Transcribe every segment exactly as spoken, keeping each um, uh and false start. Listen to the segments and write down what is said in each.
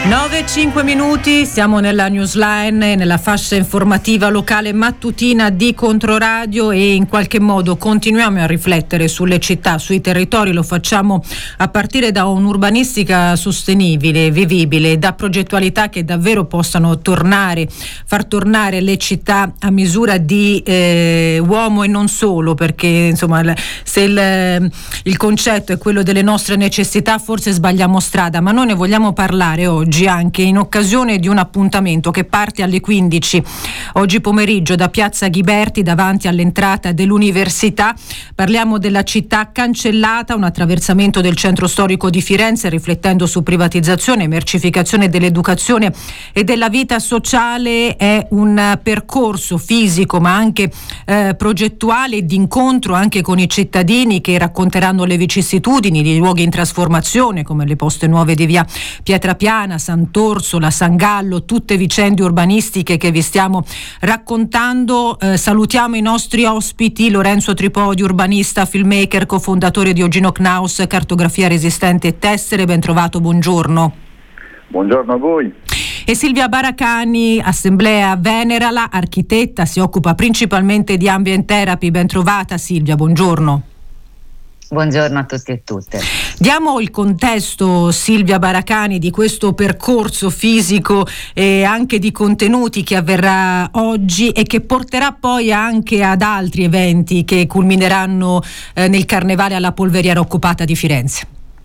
nove e cinque minuti, siamo nella newsline, nella fascia informativa locale mattutina di Controradio, e in qualche modo continuiamo a riflettere sulle città, sui territori. Lo facciamo a partire da un'urbanistica sostenibile, vivibile, da progettualità che davvero possano tornare, far tornare le città a misura di eh, uomo e non solo, perché insomma se il, il concetto è quello delle nostre necessità forse sbagliamo strada, ma noi ne vogliamo parlare oggi anche in occasione di un appuntamento che parte alle quindici oggi pomeriggio da Piazza Ghiberti davanti all'entrata dell'università. Parliamo della città cancellata, un attraversamento del centro storico di Firenze, riflettendo su privatizzazione, mercificazione dell'educazione e della vita sociale. È un percorso fisico ma anche eh, progettuale, di incontro anche con i cittadini che racconteranno le vicissitudini di luoghi in trasformazione come le Poste Nuove di via Pietrapiana, Sant'Orsola, San Gallo, tutte vicende urbanistiche che vi stiamo raccontando. Eh, salutiamo i nostri ospiti: Lorenzo Tripodi, urbanista, filmmaker, cofondatore di Ogino Knaus, cartografia resistente e tessere. Ben trovato, buongiorno. Buongiorno a voi. E Silvia Baracani, Assemblea Venerala, architetta, si occupa principalmente di ambient therapy. Ben trovata Silvia, buongiorno. Buongiorno a tutti e tutte. Diamo il contesto, Silvia Baracani, di questo percorso fisico e anche di contenuti che avverrà oggi e che porterà poi anche ad altri eventi che culmineranno eh, nel Carnevale alla Polveriera Occupata di Firenze.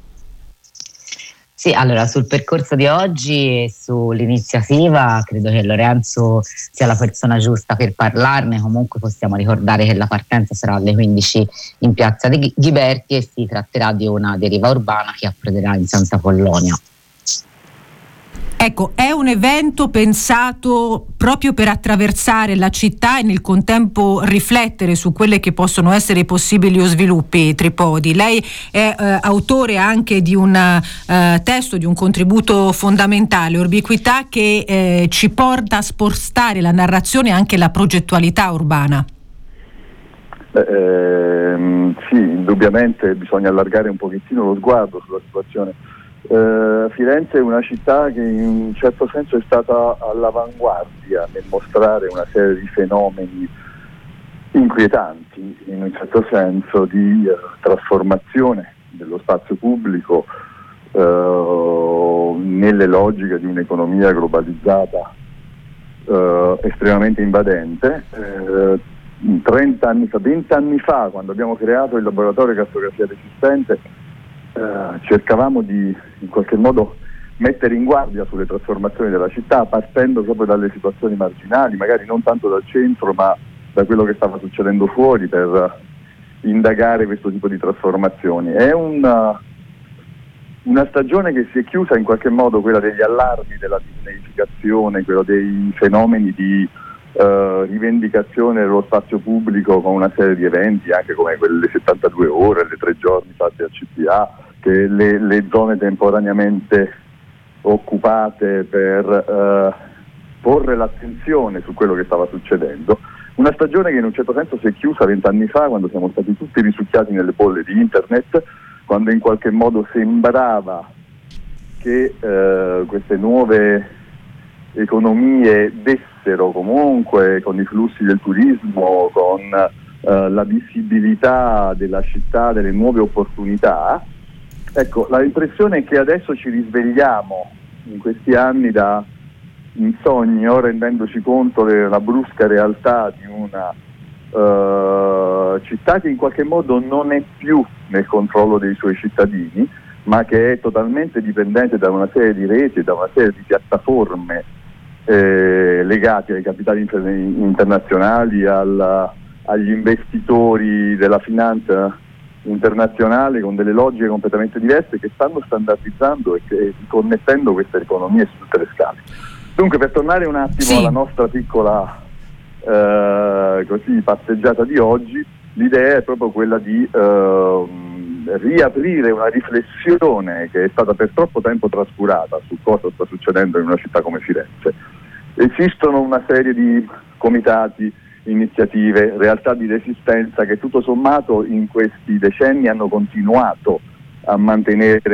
Sì, allora sul percorso di oggi e sull'iniziativa credo che Lorenzo sia la persona giusta per parlarne. Comunque possiamo ricordare che la partenza sarà alle quindici in Piazza di Ghiberti e si tratterà di una deriva urbana che approderà in Santa Apollonia. Ecco, è un evento pensato proprio per attraversare la città e nel contempo riflettere su quelle che possono essere i possibili sviluppi. Tripodi, lei è eh, autore anche di un eh, testo, di un contributo fondamentale, Orbiquità, che eh, ci porta a spostare la narrazione e anche la progettualità urbana. Eh, sì, indubbiamente bisogna allargare un pochettino lo sguardo sulla situazione. Uh, Firenze è una città che in un certo senso è stata all'avanguardia nel mostrare una serie di fenomeni inquietanti, in un certo senso di uh, trasformazione dello spazio pubblico uh, nelle logiche di un'economia globalizzata uh, estremamente invadente. Uh, trenta anni fa, venti anni fa, quando abbiamo creato il laboratorio cartografia resistente, Uh, cercavamo di in qualche modo mettere in guardia sulle trasformazioni della città, partendo proprio dalle situazioni marginali, magari non tanto dal centro ma da quello che stava succedendo fuori, per uh, indagare questo tipo di trasformazioni. È una, una stagione che si è chiusa in qualche modo, quella degli allarmi, della disneificazione, quello dei fenomeni di Uh, rivendicazione dello spazio pubblico, con una serie di eventi anche come quelle settantadue ore, le tre giorni fatti al C P A, che le, le zone temporaneamente occupate per uh, porre l'attenzione su quello che stava succedendo. Una stagione che in un certo senso si è chiusa vent'anni fa, quando siamo stati tutti risucchiati nelle bolle di internet, quando in qualche modo sembrava che uh, queste nuove economie dessero comunque, con i flussi del turismo, con uh, la visibilità della città, delle nuove opportunità. Ecco, la impressione è che adesso ci risvegliamo in questi anni da un sogno, rendendoci conto della brusca realtà di una uh, città che in qualche modo non è più nel controllo dei suoi cittadini, ma che è totalmente dipendente da una serie di reti e da una serie di piattaforme Eh, legati ai capitali inter- internazionali, alla, agli investitori della finanza internazionale, con delle logiche completamente diverse che stanno standardizzando e che, connettendo queste economie su tutte le scale. Dunque, per tornare un attimo sì. alla nostra piccola eh, così passeggiata di oggi, l'idea è proprio quella di eh, riaprire una riflessione che è stata per troppo tempo trascurata su cosa sta succedendo in una città come Firenze. Esistono una serie di comitati, iniziative, realtà di resistenza che tutto sommato in questi decenni hanno continuato a mantenere una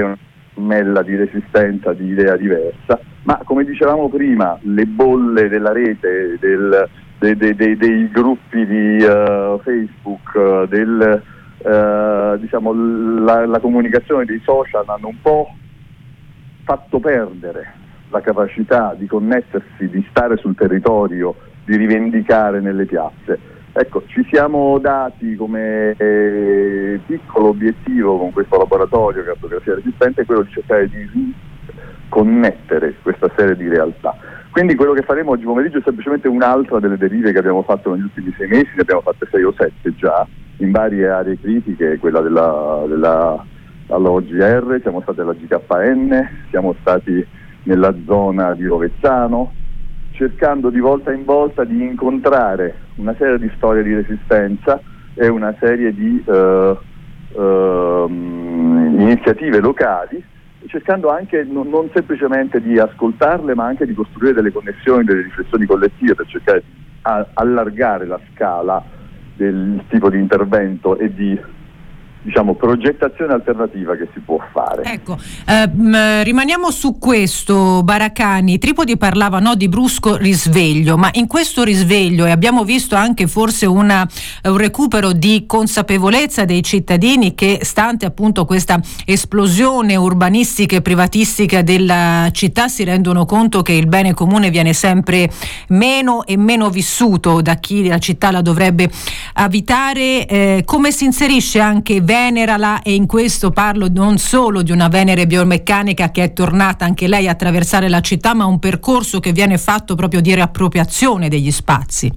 caramella di resistenza, di idea diversa, ma come dicevamo prima, le bolle della rete, del, dei, dei, dei, dei gruppi di uh, Facebook, uh, del, uh, diciamo, la, la comunicazione dei social hanno un po' fatto perdere la capacità di connettersi, di stare sul territorio, di rivendicare nelle piazze. Ecco, ci siamo dati come eh, piccolo obiettivo con questo laboratorio Cartografia Resistente quello di cercare di connettere questa serie di realtà. Quindi quello che faremo oggi pomeriggio è semplicemente un'altra delle derive che abbiamo fatto negli ultimi sei mesi, ne abbiamo fatte sei o sette già, in varie aree critiche, quella della, della alla O G R, siamo stati alla G K N, siamo stati nella zona di Rovezzano, cercando di volta in volta di incontrare una serie di storie di resistenza e una serie di uh, uh, iniziative locali, cercando anche non, non semplicemente di ascoltarle, ma anche di costruire delle connessioni, delle riflessioni collettive per cercare di a, allargare la scala del tipo di intervento e di, diciamo, progettazione alternativa che si può fare. Ecco, eh, mh, rimaniamo su questo, Baracani. Tripodi parlava, no, di brusco risveglio, ma in questo risveglio, e abbiamo visto anche forse una, un recupero di consapevolezza dei cittadini che, stante appunto questa esplosione urbanistica e privatistica della città, si rendono conto che il bene comune viene sempre meno e meno vissuto da chi la città la dovrebbe abitare. Eh, come si inserisce anche Venerala, e in questo parlo non solo di una Venere biomeccanica che è tornata anche lei a attraversare la città, ma un percorso che viene fatto proprio di riappropriazione degli spazi.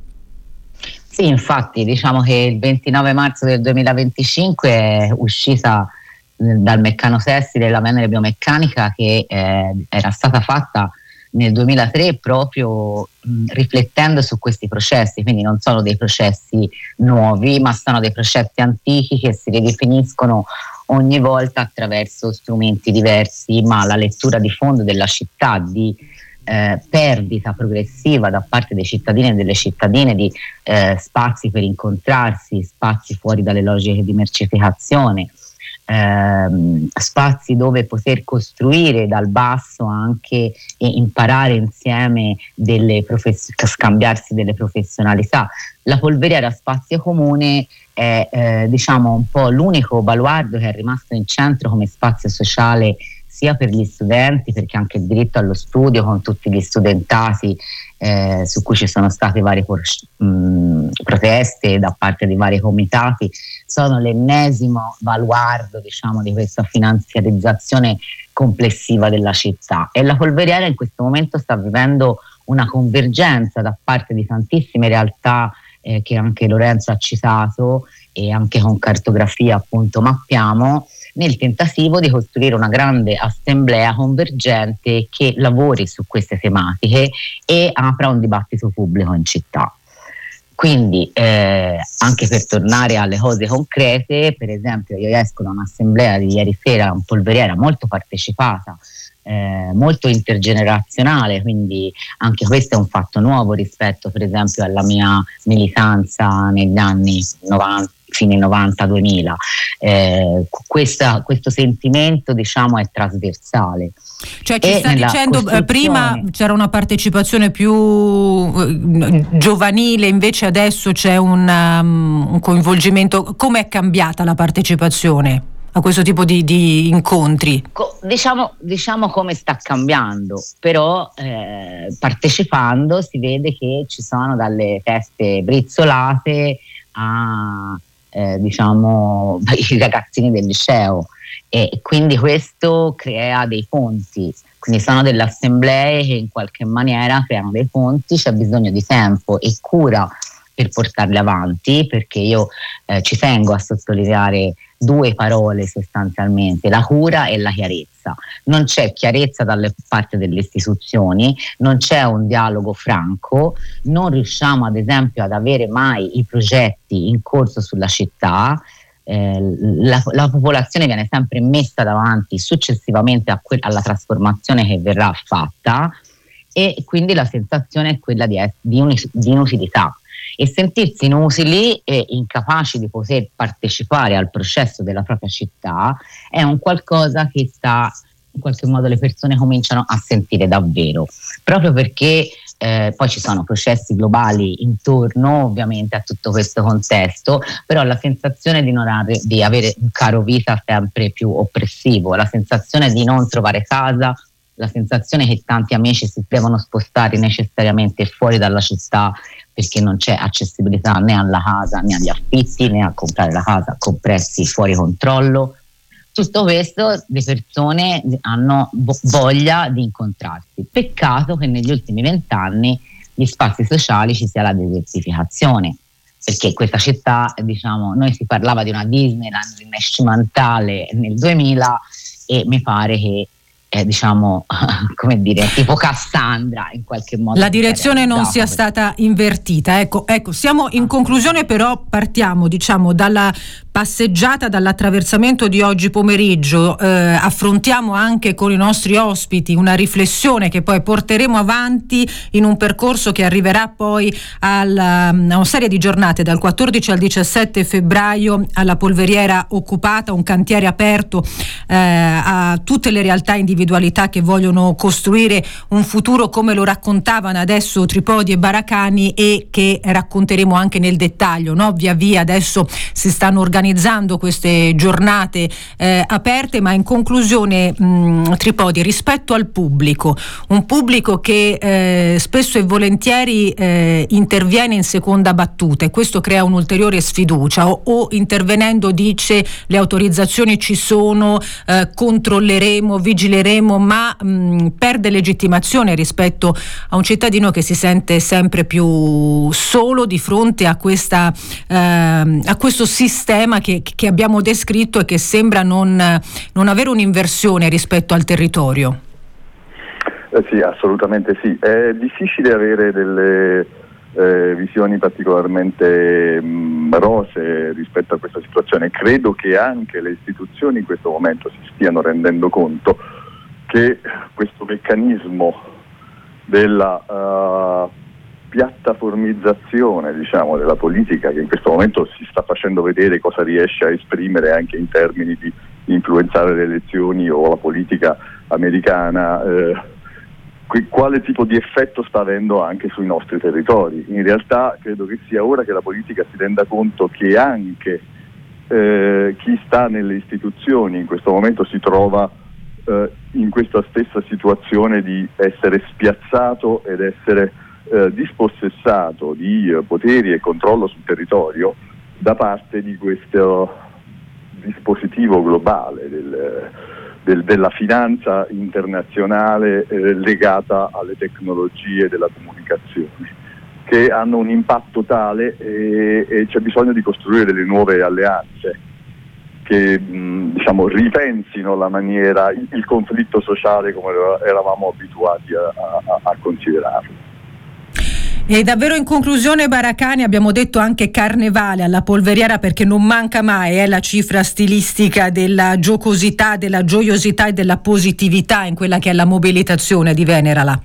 Sì, infatti diciamo che il ventinove marzo del duemilaventicinque è uscita dal Meccano Sessile la Venere biomeccanica che eh, era stata fatta nel duemilatré proprio mh, riflettendo su questi processi, quindi non sono dei processi nuovi, ma sono dei processi antichi che si ridefiniscono ogni volta attraverso strumenti diversi, ma la lettura di fondo della città, di eh, perdita progressiva da parte dei cittadini e delle cittadine di eh, spazi per incontrarsi, spazi fuori dalle logiche di mercificazione, Ehm, spazi dove poter costruire dal basso anche e imparare insieme delle profes- scambiarsi delle professionalità. La Polveriera Spazio Comune è eh, diciamo un po' l'unico baluardo che è rimasto in centro come spazio sociale sia per gli studenti, perché anche il diritto allo studio con tutti gli studentati eh, su cui ci sono state varie por- mh, proteste da parte di vari comitati, sono l'ennesimo baluardo, diciamo, di questa finanziarizzazione complessiva della città. E la Polveriera in questo momento sta vivendo una convergenza da parte di tantissime realtà eh, che anche Lorenzo ha citato e anche con Cartografia appunto mappiamo, nel tentativo di costruire una grande assemblea convergente che lavori su queste tematiche e apra un dibattito pubblico in città. Quindi eh, anche per tornare alle cose concrete, per esempio io esco da un'assemblea di ieri sera in Polveriera molto partecipata, eh, molto intergenerazionale, quindi anche questo è un fatto nuovo rispetto per esempio alla mia militanza negli anni novanta, fine novanta duemila. Eh, questa, questo sentimento diciamo è trasversale. Cioè ci e sta dicendo costruzione... prima c'era una partecipazione più uh, giovanile, invece adesso c'è un, um, un coinvolgimento. Come è cambiata la partecipazione a questo tipo di, di incontri? Co- diciamo, diciamo come sta cambiando, però eh, partecipando si vede che ci sono dalle teste brizzolate a Eh, diciamo i ragazzini del liceo, e quindi questo crea dei ponti, quindi sono delle assemblee che in qualche maniera creano dei ponti. C'è bisogno di tempo e cura per portarli avanti, perché io eh, ci tengo a sottolineare due parole sostanzialmente: la cura e la chiarezza. Non c'è chiarezza dalle parte delle istituzioni, non c'è un dialogo franco, non riusciamo ad esempio ad avere mai i progetti in corso sulla città, eh, la, la popolazione viene sempre messa davanti successivamente a que- alla trasformazione che verrà fatta, e quindi la sensazione è quella di, di, un- di inutilità. e sentirsi inutili e incapaci di poter partecipare al processo della propria città è un qualcosa che sta, in qualche modo le persone cominciano a sentire davvero, proprio perché eh, poi ci sono processi globali intorno ovviamente a tutto questo contesto, però la sensazione di, non avere, di avere un caro vita sempre più oppressivo, la sensazione di non trovare casa, la sensazione che tanti amici si devono spostare necessariamente fuori dalla città perché non c'è accessibilità né alla casa né agli affitti né a comprare la casa con prezzi fuori controllo. Tutto questo le persone hanno voglia di incontrarsi. Peccato che negli ultimi vent'anni gli spazi sociali ci sia la desertificazione, perché questa città, diciamo, noi si parlava di una Disneyland rinascimentale nel duemila e mi pare che Eh, diciamo, come dire, tipo Cassandra in qualche modo. La direzione non sia stata invertita. Ecco, ecco, siamo in conclusione, però partiamo, diciamo, dalla passeggiata, dall'attraversamento di oggi pomeriggio. Eh, affrontiamo anche con i nostri ospiti una riflessione che poi porteremo avanti in un percorso che arriverà poi alla, a una serie di giornate dal quattordici al diciassette febbraio alla Polveriera occupata, un cantiere aperto eh, a tutte le realtà individualità che vogliono costruire un futuro come lo raccontavano adesso Tripodi e Baracani e che racconteremo anche nel dettaglio, no? Via via adesso si stanno organizzando queste giornate eh, aperte, ma in conclusione mh, Tripodi, rispetto al pubblico, un pubblico che eh, spesso e volentieri eh, interviene in seconda battuta e questo crea un'ulteriore sfiducia o, o intervenendo dice le autorizzazioni ci sono, eh, controlleremo, vigileremo, ma mh, perde legittimazione rispetto a un cittadino che si sente sempre più solo di fronte a questa eh, a questo sistema che, che abbiamo descritto e che sembra non, non avere un'inversione rispetto al territorio. Eh sì, assolutamente sì. È difficile avere delle eh, visioni particolarmente mh, rosee rispetto a questa situazione. Credo che anche le istituzioni in questo momento si stiano rendendo conto che questo meccanismo della uh, piattaformizzazione, diciamo, della politica, che in questo momento si sta facendo vedere cosa riesce a esprimere anche in termini di influenzare le elezioni o la politica americana, eh, quale tipo di effetto sta avendo anche sui nostri territori. In realtà credo che sia ora che la politica si renda conto che anche eh, chi sta nelle istituzioni in questo momento si trova eh, in questa stessa situazione di essere spiazzato ed essere eh, dispossessato di eh, poteri e controllo sul territorio da parte di questo dispositivo globale del, del, della finanza internazionale eh, legata alle tecnologie della comunicazione, che hanno un impatto tale e, e c'è bisogno di costruire delle nuove alleanze che mh, diciamo ripensino la maniera, il, il conflitto sociale come eravamo abituati a, a, a considerarlo. E davvero in conclusione, Baracani, abbiamo detto anche carnevale alla Polveriera perché non manca mai eh, la cifra stilistica della giocosità, della gioiosità e della positività in quella che è la mobilitazione di Venerala.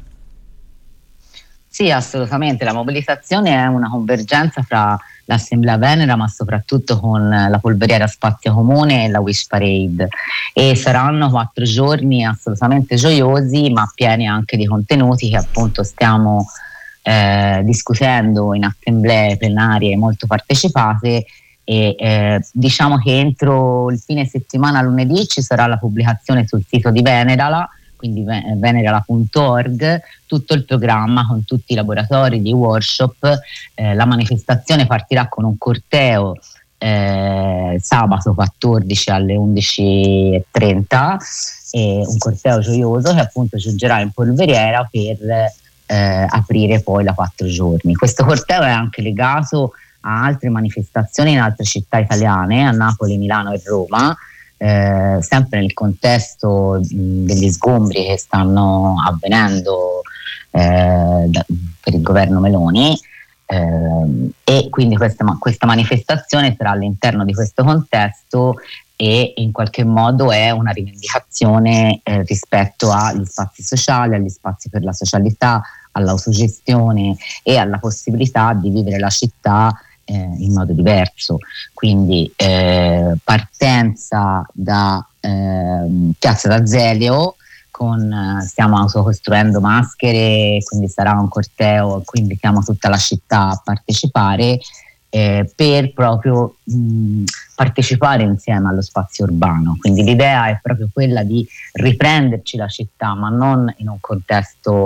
Sì, assolutamente, la mobilitazione è una convergenza fra l'Assemblea Venera ma soprattutto con la Polveriera Spazio Comune e la Wish Parade, e saranno quattro giorni assolutamente gioiosi ma pieni anche di contenuti che appunto stiamo Eh, discutendo in assemblee plenarie molto partecipate e eh, diciamo che entro il fine settimana lunedì ci sarà la pubblicazione sul sito di Venerala, quindi venerala punto org, tutto il programma con tutti i laboratori di workshop. Eh, la manifestazione partirà con un corteo eh, sabato quattordici alle undici e trenta, e un corteo gioioso che appunto giungerà in Polveriera per Eh, aprire poi la quattro giorni. Questo corteo è anche legato a altre manifestazioni in altre città italiane, a Napoli, Milano e Roma, eh, sempre nel contesto mh, degli sgombri che stanno avvenendo eh, da, per il governo Meloni, eh, e quindi questa, questa manifestazione sarà all'interno di questo contesto e in qualche modo è una rivendicazione eh, rispetto agli spazi sociali, agli spazi per la socialità, all'autogestione e alla possibilità di vivere la città eh, in modo diverso. Quindi eh, partenza da eh, Piazza d'Azeglio, con, stiamo autocostruendo maschere, quindi sarà un corteo, qui invitiamo tutta la città a partecipare, eh, per proprio mh, partecipare insieme allo spazio urbano. Quindi l'idea è proprio quella di riprenderci la città, ma non in un contesto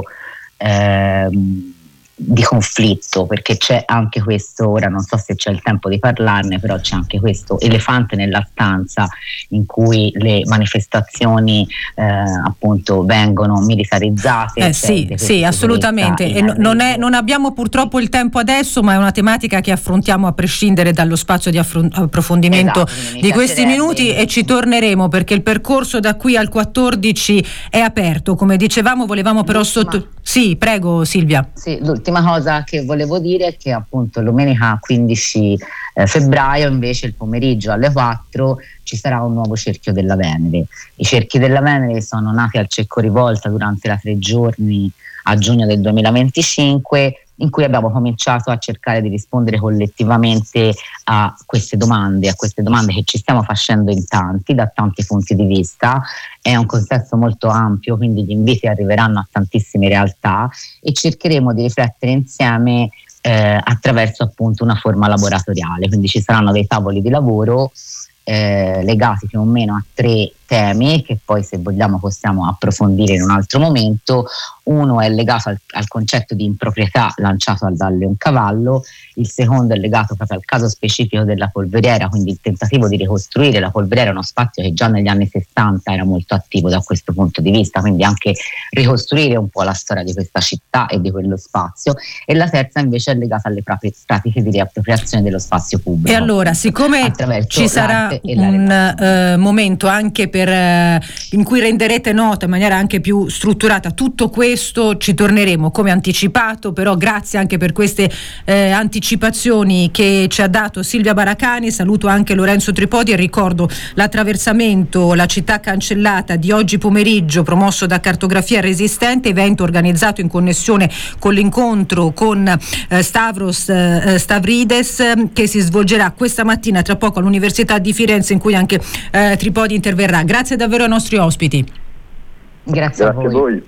eh, di conflitto, perché c'è anche questo, ora non so se c'è il tempo di parlarne, però c'è anche questo elefante nella stanza in cui le manifestazioni eh, appunto vengono militarizzate. Eh, sì, sì, assolutamente. E no, non, è, non abbiamo purtroppo il tempo adesso, ma è una tematica che affrontiamo a prescindere dallo spazio di affront- approfondimento esatto, di questi minuti, e ci torneremo perché il percorso da qui al quattordici è aperto. Come dicevamo, volevamo però sotto... Sì, prego Silvia. Sì, l'ultima cosa che volevo dire è che appunto domenica quindici eh, febbraio invece il pomeriggio alle quattro ci sarà un nuovo cerchio della Venere. I cerchi della Venere sono nati al Cecco Rivolta durante la tre giorni a giugno del duemilaventicinque, in cui abbiamo cominciato a cercare di rispondere collettivamente a queste domande, a queste domande che ci stiamo facendo in tanti, da tanti punti di vista. È un contesto molto ampio, quindi gli inviti arriveranno a tantissime realtà e cercheremo di riflettere insieme eh, attraverso appunto una forma laboratoriale. Quindi ci saranno dei tavoli di lavoro eh, legati più o meno a tre temi che poi, se vogliamo, possiamo approfondire in un altro momento. Uno è legato al, al concetto di improprietà lanciato dal Leoncavallo, il secondo è legato proprio al caso specifico della polveriera, quindi il tentativo di ricostruire la polveriera, uno spazio che già negli anni sessanta era molto attivo da questo punto di vista, quindi anche ricostruire un po' la storia di questa città e di quello spazio. E la terza invece è legata alle proprie pratiche di riappropriazione dello spazio pubblico. E allora, siccome ci sarà un eh, momento anche per eh, in cui renderete nota in maniera anche più strutturata tutto questo, ci torneremo come anticipato, però grazie anche per queste eh, anticipazioni che ci ha dato Silvia Baracani. Saluto anche Lorenzo Tripodi e ricordo l'attraversamento La città cancellata di oggi pomeriggio, promosso da Cartografia Resistente, evento organizzato in connessione con l'incontro con eh, Stavros eh, Stavrides, eh, che si svolgerà questa mattina tra poco all'Università di Firenze, in cui anche eh, Tripodi interverrà. Grazie davvero ai nostri ospiti. Grazie, Grazie a voi. A voi.